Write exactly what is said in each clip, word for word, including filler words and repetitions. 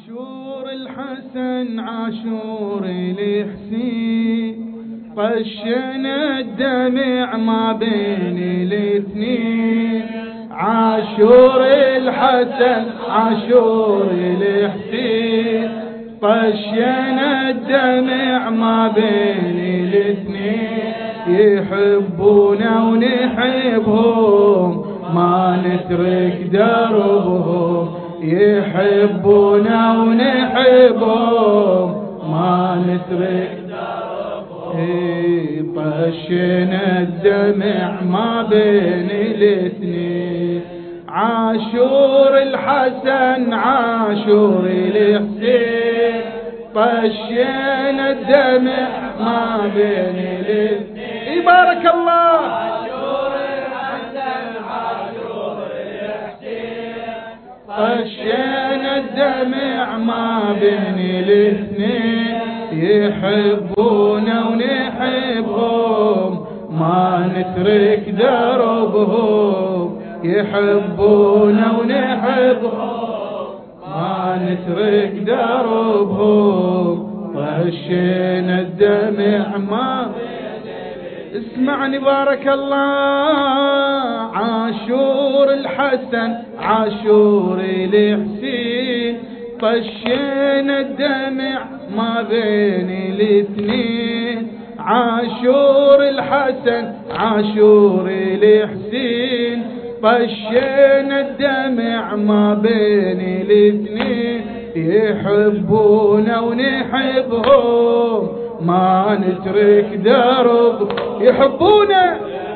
عاشور الحسن عاشور الحسين طشنا الدمع ما بين الاثنين. عاشور الحسن عاشور الحسين طشنا الدمع ما بين الاثنين. يحبونا ونحبهم ما نترك دربهم. يحبونا ونحبهم ما نترك دربهم. طشنا الدمع ما بين الاثنين. عاشور الحسن عاشور الحسين طشنا الدمع ما بين الاثنين. بارك الله. عاشور الحسن عاشور الحسين طشنا الدمع ما بين الاثنين. يحبونا ونحبهم ما نترك دربهم. يحبونا ونحبهم ما نترك دربهم. طشنا الدمع ما اسمعني بارك الله. عاشور الحسن عاشور الحسين طشنا الدمع ما بين الاثنين. عاشور الحسن عاشور الحسين طشنا الدمع ما بين الاثنين. يحبونا ونحبهم ما نترك درب. يحبونا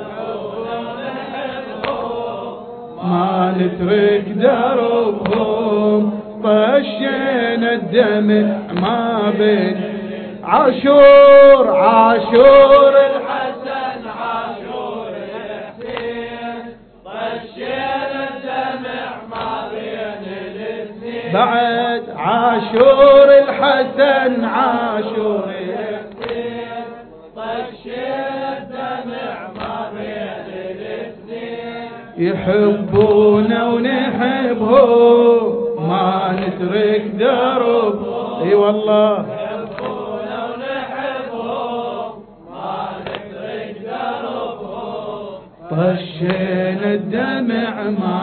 ما نترك دربهم. طشنا الدمع ما بين. عاشور عاشور الحسن عاشور الحسين طشنا الدمع ما بين الاثنين. بعد عاشور الحسن عاشور الحسين طشنا الدمع ما بين الاثنين. يحبونا ونحبهم ما نترك درب. اي والله يحبونا ونحبهم ما نترك دربهم. طشنا الدمع ما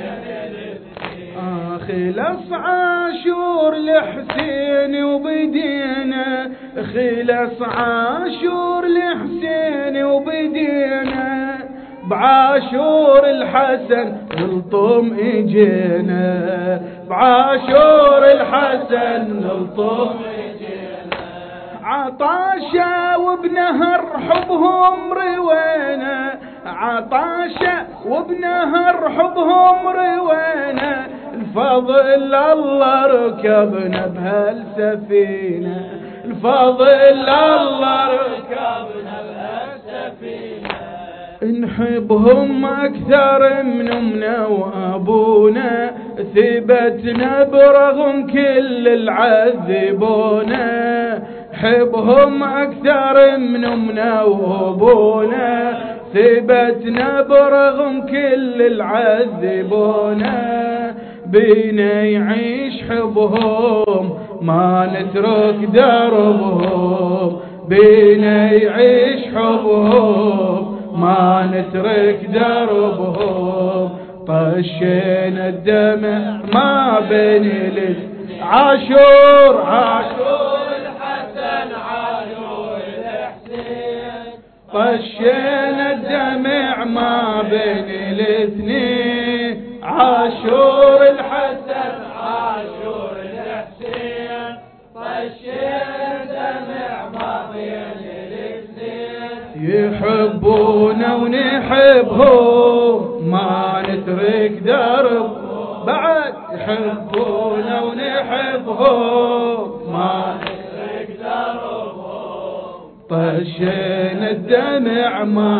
خلص عاشور لحسين وبدينا. خلص عاشور لحسين وبدينا. بعاشور الحسن نلطم اجينا. بعاشور الحسن نلطم اجينا. عطاشا وبنهر حبهم روينا. عطاشا وبنهر حبهم روينا. الفضل الله ركبنا بهالسفينة. الفضل الله ركبنا بهالسفينة. نحبهم أكثر من أمنا وأبونا. ثبتنا برغم كل العذبونا. حبهم أكثر من أمنا وأبونا. ثبتنا برغم كل العذبونا. بينا يعيش حبهم ما نترك دربهم. بينا يعيش حبهم ما نترك دربهم. طشنا الدمع ما بين الاثنين. عاشور عاشور الحسن عاشور الحسين طشنا الدمع ما بين الاثنين. عاشور الحسن عاشور الحسين طشنا الدمع ما بين الاثنين. يحبونا ونحبهم ما نترك درب. بعد يحبونا ونحبهم ما نترك دربهم. طشنا الدمع ما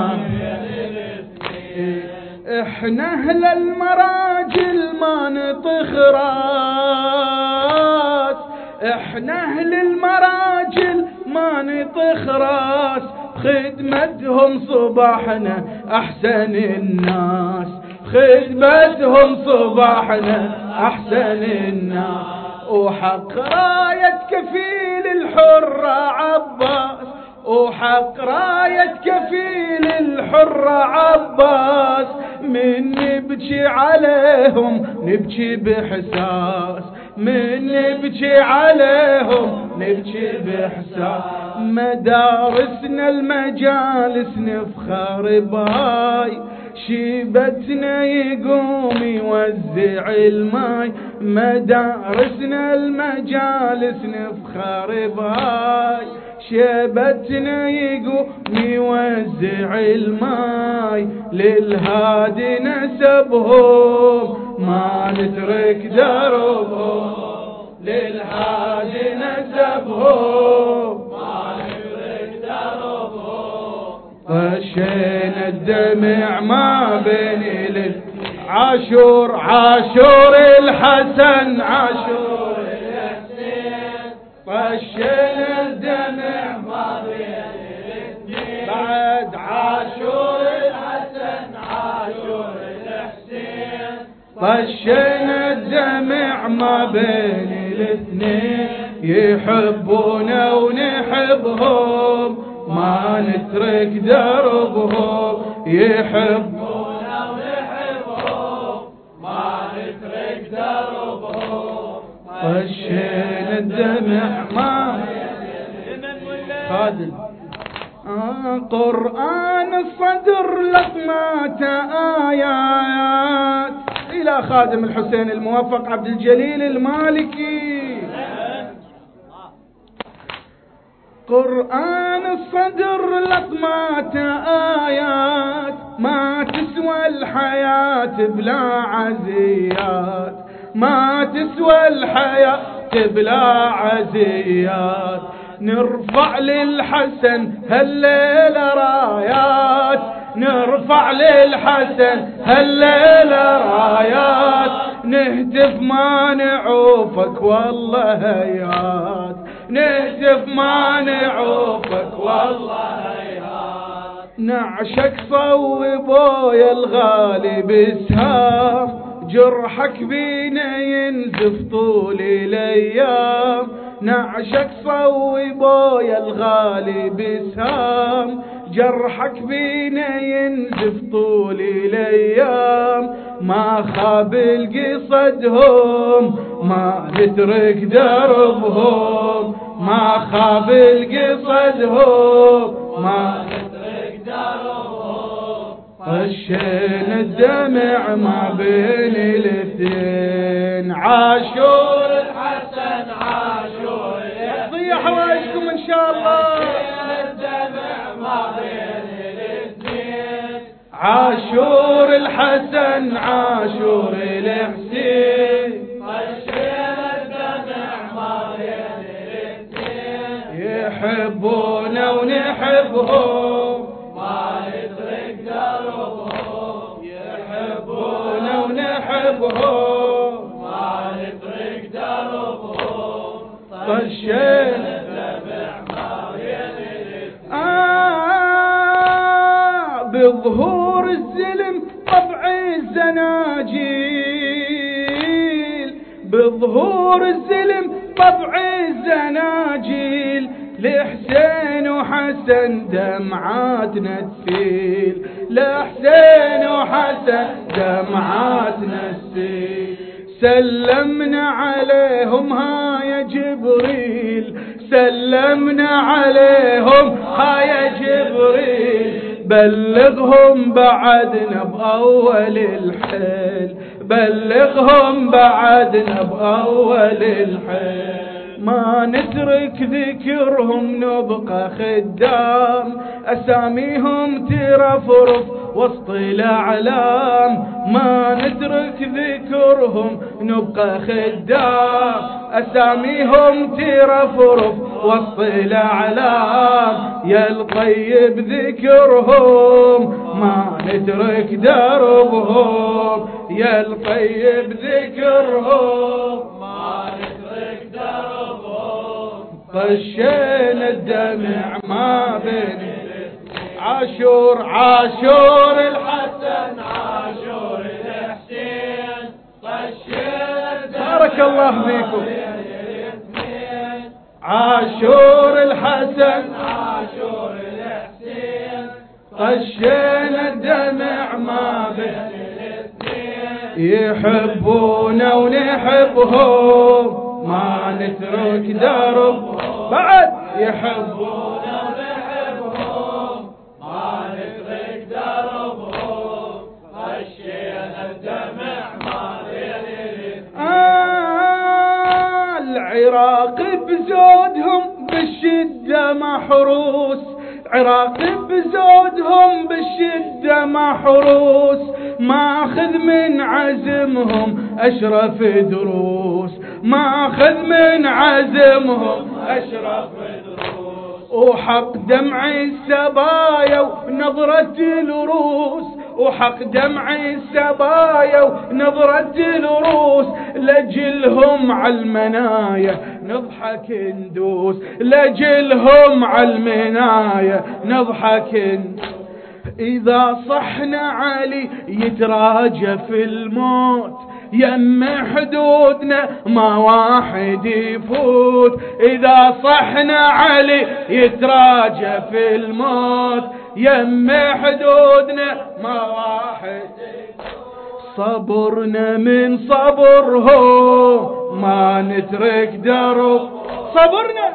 احنا اهل المراجل ما نطخ راس. احنا اهل المراجل ما نطخ راس. خدمتهم صباحنا احسن الناس. خدمتهم صباحنا احسن الناس. وحق راية كفيل الحر عباس، وحق راية كفيل الحر عباس. من نبكي عليهم نبكي بحساس، من نبكي عليهم نبكي بحساس. مدارسنا المجالس نفخر باي، شيبتنا يقوم يوزع الماي. مدارسنا المجالس نفخر باي، شيبتنا يقوم يوزع الماي. للهادي نسبهم ما نترك دربهم، للهادي نسبهم ما نترك دربهم. طشينا الدمع ما بين عاشور، عاشور الحسن عاشور الحسين. طشينا الدمع ما بين الاثنين، بعد عاشور الحسن عاشور الحسين. طشينا الدمع ما بين الاثنين، يحبونا ونحبهم ما نترك دربهم. يحبونا ونحبهم ما نترك دربهم. طشينا الدمع ما خادم. آه قرآن الصدر لطمات آيات. إلى خادم الحسين الموفق عبد الجليل المالكي. قرآن الصدر لطمات آيات، ما تسوى الحياة بلا عزيات، ما تسوى الحياة بلا عزيات. نرفع للحسن هالليلة رايات، نرفع للحسن هالليلة رايات. نهتف ما نعوفك والله هيات، نهتف ما نعوفك والله هيات. نعشك صوبوا يا الغالي بسهام، جرحك بينا ينزف طول الايام. نعشك صوبوا يا الغالي بسهام، جرحك بينا ينزف طول الايام. ما خاب القصدهم ما نترك دربهم، ما خاب القصدهم ما نترك دربهم. طشينا الدمع ما بين الاثنين، عاشور الحسن عاشور الحسين. حوايجكم ان شاء الله. عاشور الحسن عاشور الحسين. طشينا الدمع ما بين الاثنين، يحبونا ونحبهم ما نترك دربهم. يحبونا ونحبهم ما نترك دربهم. طشينا الدمع ما بين الاثنين. آه بظهور الزلم طبع الزناجيل، بظهور الزلم طبع الزناجيل. لحسين وحسن دمعاتنا تسيل، لحسين وحسن دمعاتنا تسيل. سلمنا عليهم ها يا جبريل، سلمنا عليهم ها يا جبريل. بلغهم بعدنا بأول الحيل، بلغهم بعدنا بأول الحيل. ما نترك ذكرهم نبقى خدام، أساميهم ترفرف وسط الأعلام. ما نترك ذكرهم نبقى خدام، أساميهم ترفرف وسط الأعلام. يا الطيب ذكرهم ما نترك دربهم، يا الطيب ذكرهم ما نترك دربهم. طشينا الدمع ما بين عاشور، عاشور الحسن عاشور الحسين. طشينا الدمع. بارك الله فيكم. عاشور الحسن عاشور الحسين طشينا الدمع ما بين يحبونا ونحبهم ما نترك دربهم بعد يحبونا ونحبهم ما نترك دربهم طشينا الدمع ما بين آه العراق بزودهم بالشدة محروس عراق بزودهم بالشدة محروس ماخذ من عزمهم أشرف دروس ماخذ من عزمهم أشرف دروس وحق دمع السبايا ونظرة الروس وحق دمع السبايا ونظرة الروس لجلهم على المنايا نضحك ندوس لجلهم على المنايا نضحك ندوس إذا صحنا علي يتراجى في الموت يم حدودنا ما واحد يفوت إذا صحنا علي يتراجى في الموت يم حدودنا ما واحد يفوت صبرنا من صبرهم ما نترك درب صبرنا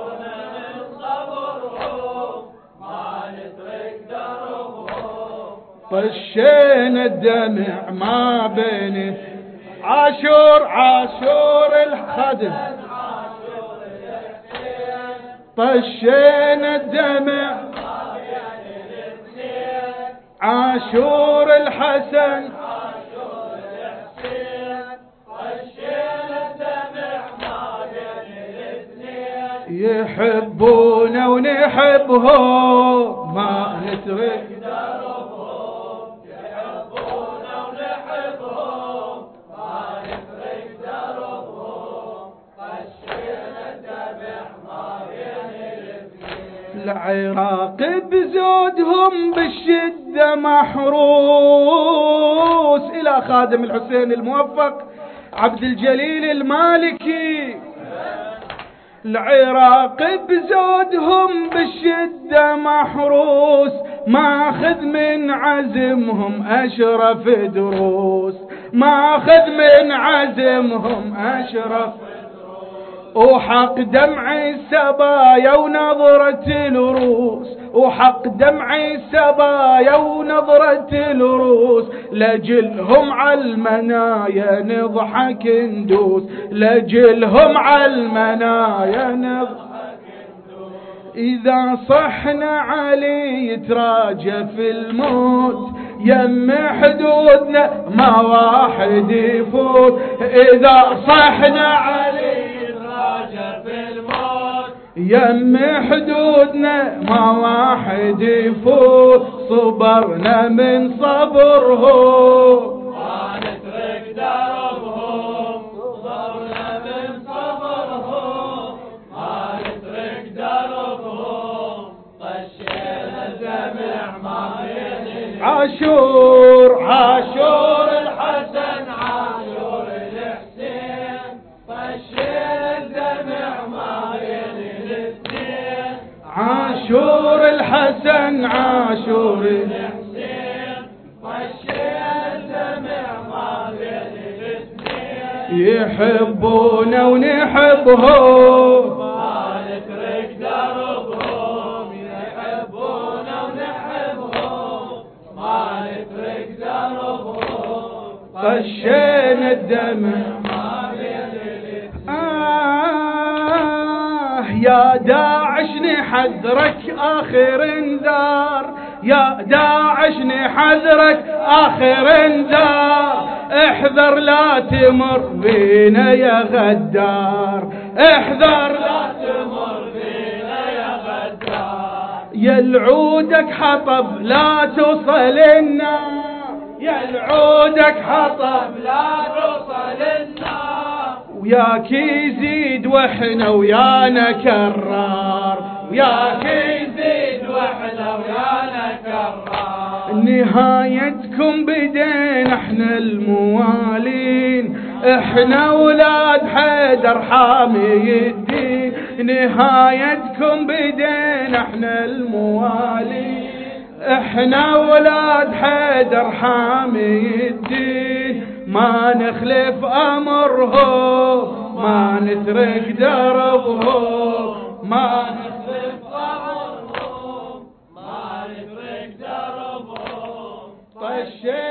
طشينا الدمع ما بين عاشور عاشور الخدم طشينا الدمع عاشور الحسن يحبونا ونحبهم ما نترك العراق بزودهم بالشدة محروس. إلى خادم الحسين الموفق عبد الجليل المالكي. العراق بزودهم بالشدة محروس، ماخذ من عزمهم أشرف دروس، ماخذ من عزمهم أشرف، وحق دمع السبايا ونظرة الروس، وحق دمع السبايا ونظرة الروس، لجلهم على المنايا نضحك ندوس، لجلهم على المنايا نضحك ندوس. إذا صحنا علي يتراجى في الموت، يم حدودنا ما واحد يفوت. إذا صحنا علي في الموت، يم حدودنا ما واحد يفوت. صبرنا من صبرهم ما نترك دربهم، صبرنا من صبرهم ما نترك دربهم. طشينا الدمع ما بين عاشور عاشور الحسن عاشور الحسين. طشينا الدمع ما بين الاثنين، عاشور الحسن عاشور الحسين. طشينا الدمع ما بين الاثنين، يحبونا ونحبهم ما نترك دربهم. يحبونا ونحبهم ما نترك دربهم. طشينا الدمع يا داعش نحذرك آخر انذار، يا داعش نحذرك آخر انذار. احذر لا تمر بينا يا غدار، احذر لا تمر بينا يا غدار. يا العودك حطب لا توصل النار، يا العودك حطب لا توصل النار. وياك يزيد واحنا ويانا كرار، وياك يزيد واحنا ويانا كرار. نهايتكم بدينا احنا الموالين، احنا ولاد حيدر حامي الدين. نهايتكم بدينا احنا الموالي، احنا ولاد حيدر حامي الدين، ما نخلف امرهم ما نترك دربهم، ما نخلف امرهم ما نترك دربهم. طشينا